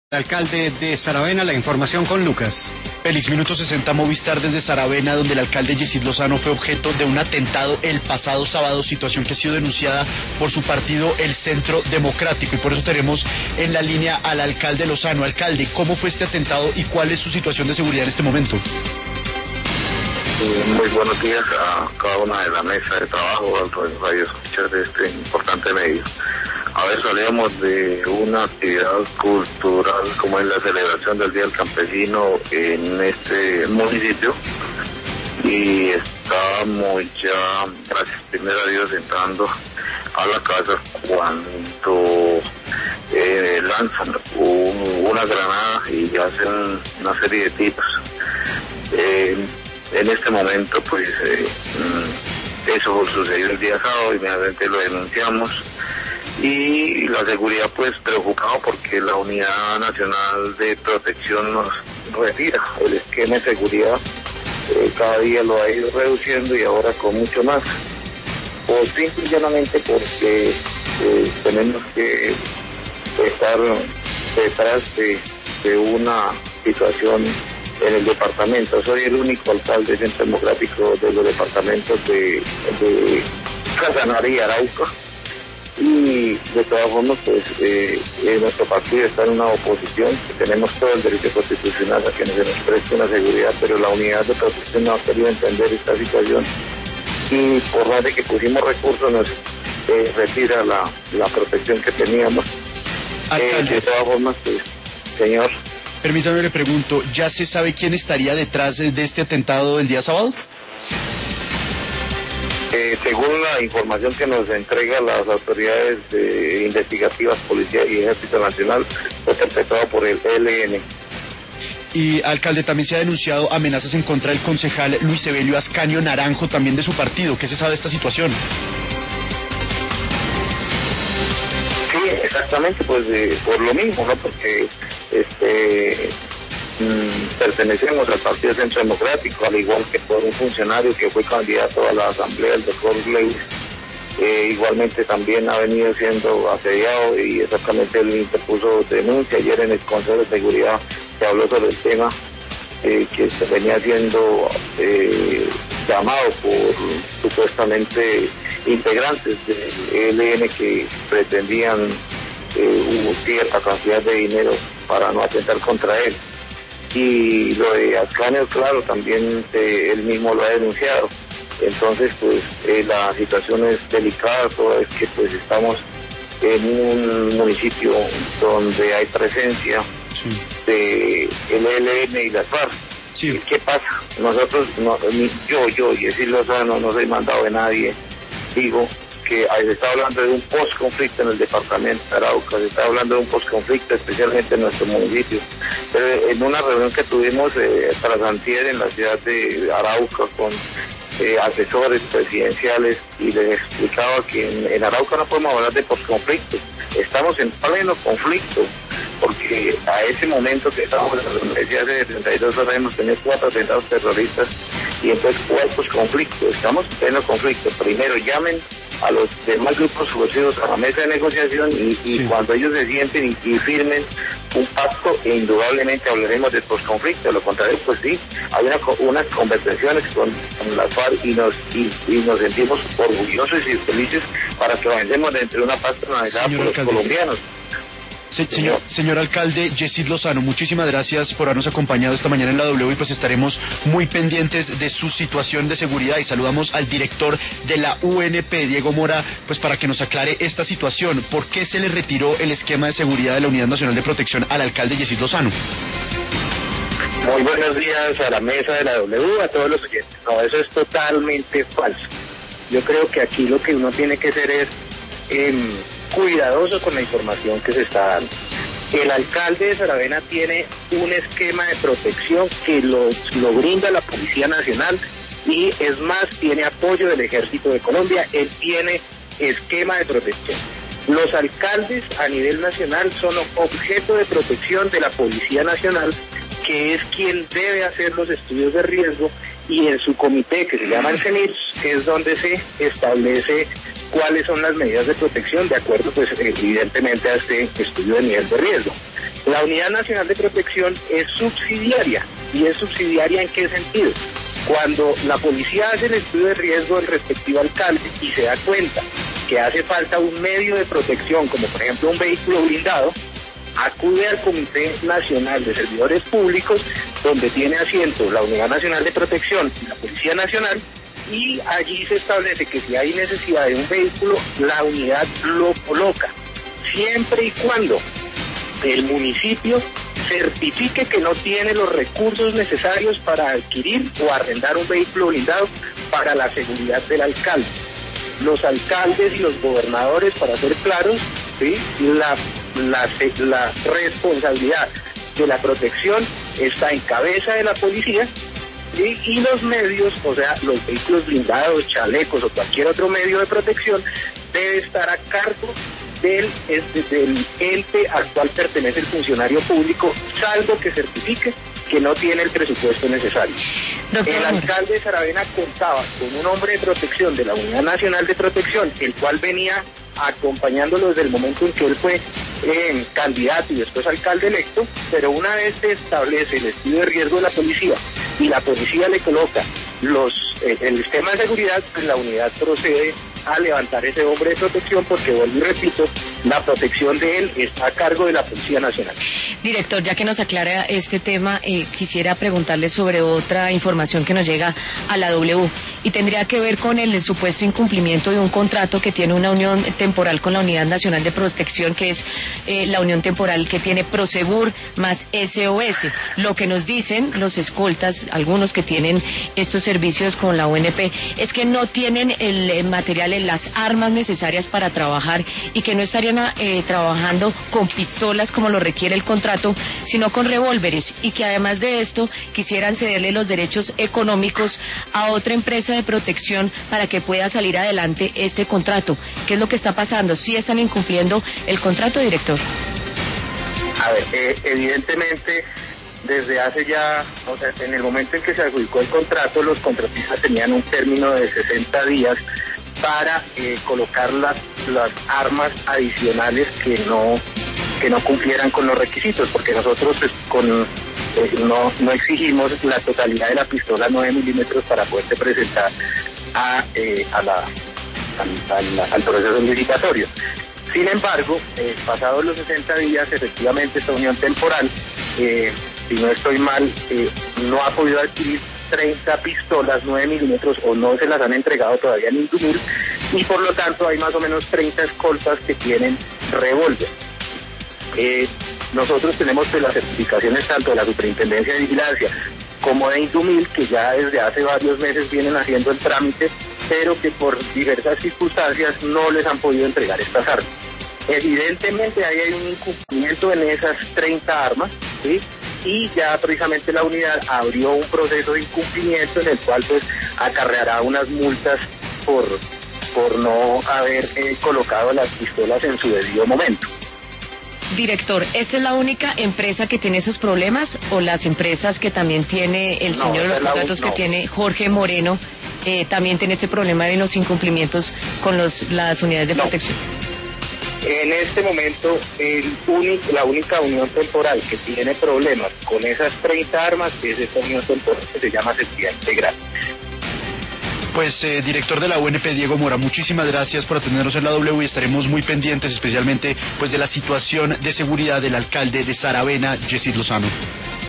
Alcalde de Saravena, la información con Lucas. Félix, minuto 60, Movistar desde Saravena, donde el alcalde Yesid Lozano fue objeto de un atentado el pasado sábado, situación que ha sido denunciada por su partido, el Centro Democrático, y por eso tenemos en la línea al alcalde Lozano. Alcalde, ¿cómo fue este atentado y cuál es su situación de seguridad en este momento? Muy buenos días a cada una de la mesa de trabajo, a los radioescuchas de este importante medio. A ver, salíamos de una actividad cultural como es la celebración del Día del Campesino en este municipio y estábamos ya, gracias primero a Dios, entrando a la casa cuando lanzan una granada y hacen una serie de tiros. En este momento, pues, eso sucedió el día sábado, inmediatamente lo denunciamos. Y la seguridad, pues, preocupado porque la Unidad Nacional de Protección nos retira el esquema de seguridad. Cada día lo ha ido reduciendo y ahora con mucho más. Por simple y llanamente porque tenemos que estar detrás de una situación en el departamento. Soy el único alcalde del Centro Democrático de los departamentos de Casanare y Arauca. Y de todas formas, pues, nuestro partido está en una oposición, que tenemos todo el derecho constitucional a que nos preste una seguridad, pero la unidad de protección no ha querido entender esta situación y por más de que pusimos recursos nos retira la protección que teníamos. De todas formas, pues, señor. Permítame, le pregunto, ¿ya se sabe quién estaría detrás de este atentado del día sábado? Según la información que nos entregan las autoridades investigativas, Policía y Ejército Nacional, fue perpetrado por el ELN. Y, alcalde, también se ha denunciado amenazas en contra del concejal Luis Evelio Ascanio Naranjo, también de su partido. ¿Qué se sabe de esta situación? Sí, exactamente, pues por lo mismo, ¿no? Porque pertenecemos al Partido Centro Democrático, al igual que por un funcionario que fue candidato a la Asamblea, el doctor Lewis. Igualmente también ha venido siendo asediado y exactamente él interpuso denuncia. Ayer en el Consejo de Seguridad se habló sobre el tema, que se venía siendo llamado por supuestamente integrantes del ELN que pretendían cierta cantidad de dinero para no atentar contra él. Y lo de Ascanio, claro, también él mismo lo ha denunciado. Entonces, pues, la situación es delicada, toda vez que pues estamos en un municipio donde hay presencia de el ELN y las FARC. Sí. ¿Qué pasa? Nosotros, yo, Yesid Lozano, no soy mandado de nadie, digo que se está hablando de un post-conflicto en el departamento de Arauca, se está hablando de un post-conflicto especialmente en nuestro municipio. Pero en una reunión que tuvimos tras antier en la ciudad de Arauca con asesores presidenciales, y les explicaba que en Arauca no podemos hablar de post-conflicto, estamos en pleno conflicto, porque a ese momento que estamos en la universidad de 32 horas hemos tenido 4 atentados terroristas, y entonces ¿cuál conflicto? Estamos en pleno conflicto. Primero llamen a los demás grupos subversivos a la mesa de negociación y sí, cuando ellos se sienten y firmen un pacto, indudablemente hablaremos del posconflicto. De lo contrario, pues sí, hay unas conversaciones con las FARC y nos sentimos orgullosos y felices para que avancemos dentro de una paz organizada por los colombianos. Señor alcalde Yesid Lozano, muchísimas gracias por habernos acompañado esta mañana en la W, y pues estaremos muy pendientes de su situación de seguridad, y saludamos al director de la UNP, Diego Mora, pues para que nos aclare esta situación. ¿Por qué se le retiró el esquema de seguridad de la Unidad Nacional de Protección al alcalde Yesid Lozano? Muy buenos días a la mesa de la W, a todos los oyentes. No, eso es totalmente falso. Yo creo que aquí lo que uno tiene que hacer es cuidadoso con la información que se está dando. El alcalde de Saravena tiene un esquema de protección que lo brinda la Policía Nacional, y es más, tiene apoyo del Ejército de Colombia. Él tiene esquema de protección. Los alcaldes a nivel nacional son objeto de protección de la Policía Nacional, que es quien debe hacer los estudios de riesgo, y en su comité, que se llama el CENIR, es donde se establece cuáles son las medidas de protección de acuerdo, pues, evidentemente a este estudio de nivel de riesgo. La Unidad Nacional de Protección es subsidiaria. ¿Y es subsidiaria en qué sentido? Cuando la policía hace el estudio de riesgo del respectivo alcalde y se da cuenta que hace falta un medio de protección, como por ejemplo un vehículo blindado, acude al Comité Nacional de Servidores Públicos, donde tiene asiento la Unidad Nacional de Protección y la Policía Nacional, y allí se establece que si hay necesidad de un vehículo, la unidad lo coloca, siempre y cuando el municipio certifique que no tiene los recursos necesarios para adquirir o arrendar un vehículo blindado para la seguridad del alcalde. Los alcaldes y los gobernadores, para ser claros, ¿sí?, la responsabilidad de la protección está en cabeza de la policía, ¿sí?, y los medios, o sea, los vehículos blindados, chalecos o cualquier otro medio de protección, debe estar a cargo del ente al cual pertenece el funcionario público, salvo que certifique que no tiene el presupuesto necesario. Doctor el Mora. alcalde de Saravena contaba con un hombre de protección de la Unidad Nacional de Protección, el cual venía acompañándolo desde el momento en que él fue candidato y después alcalde electo, pero una vez se establece el estudio de riesgo de la policía y la policía le coloca el sistema de seguridad, pues la unidad procede a levantar ese hombre de protección, porque vuelvo y repito, la protección de él está a cargo de la Policía Nacional. Director, ya que nos aclara este tema, quisiera preguntarle sobre otra información que nos llega a la W y tendría que ver con el supuesto incumplimiento de un contrato que tiene una unión temporal con la Unidad Nacional de Protección, que es la unión temporal que tiene Prosegur más SOS. Lo que nos dicen los escoltas, algunos que tienen estos servicios con la UNP, es que no tienen el material, las armas necesarias para trabajar y que no estarían trabajando con pistolas como lo requiere el contrato, sino con revólveres, y que además de esto quisieran cederle los derechos económicos a otra empresa de protección para que pueda salir adelante este contrato. ¿Qué es lo que está pasando? ¿Sí están incumpliendo el contrato, director? A ver, evidentemente, desde hace ya, o sea, en el momento en que se adjudicó el contrato, los contratistas tenían un término de 60 días para colocar las armas adicionales que no cumplieran con los requisitos, porque nosotros no exigimos la totalidad de la pistola 9 milímetros para poderse presentar al proceso licitatorio. Sin embargo, pasados los 60 días, efectivamente esta unión temporal, si no estoy mal, no ha podido adquirir 30 pistolas 9 milímetros, o no se las han entregado todavía en Indumil, y por lo tanto hay más o menos 30 escoltas que tienen revólver. Nosotros tenemos pues las certificaciones tanto de la Superintendencia de Vigilancia como de Indumil, que ya desde hace varios meses vienen haciendo el trámite, pero que por diversas circunstancias no les han podido entregar estas armas. Evidentemente ahí hay un incumplimiento en esas 30 armas, ¿sí?, y ya precisamente la unidad abrió un proceso de incumplimiento en el cual pues acarreará unas multas por no haber colocado las pistolas en su debido momento. Director, ¿esta es la única empresa que tiene esos problemas, o las empresas que también tiene el señor de los contratos que tiene Jorge Moreno también tiene este problema de los incumplimientos con las unidades de protección? En este momento, la única unión temporal que tiene problemas con esas 30 armas es esta unión temporal que se llama Seguridad Integral. Pues, director de la UNP, Diego Mora, muchísimas gracias por atendernos en la W, y estaremos muy pendientes, especialmente pues de la situación de seguridad del alcalde de Saravena, Yesid Lozano.